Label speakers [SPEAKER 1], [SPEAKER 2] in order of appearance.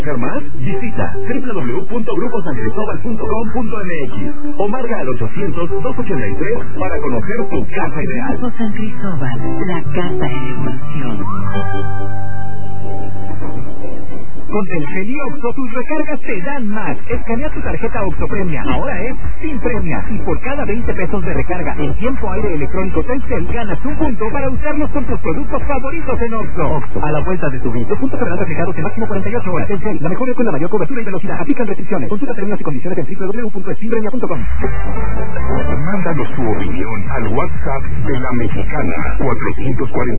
[SPEAKER 1] más? Visita www.grupossancristobal.com.mx o marca al 800-283 para conocer tu casa ideal.
[SPEAKER 2] Grupo San Cristóbal, la casa en evolución.
[SPEAKER 3] Con Telcel y Oxxo, tus recargas te dan más. Escanea tu tarjeta Oxxo Premia. Ahora es sin premia. Y por cada 20 pesos de recarga en tiempo aire electrónico Telcel, ganas un punto para usarlos con tus productos favoritos en Oxxo. Oxxo, a la vuelta de tu vida. Los puntos serán reflejados en máximo 48 horas. Telcel, la mejor red con la mayor cobertura y velocidad. Aplican restricciones. Consulta términos y condiciones en www.eximpremia.com.
[SPEAKER 4] Mándanos tu opinión al WhatsApp de La Mexicana 440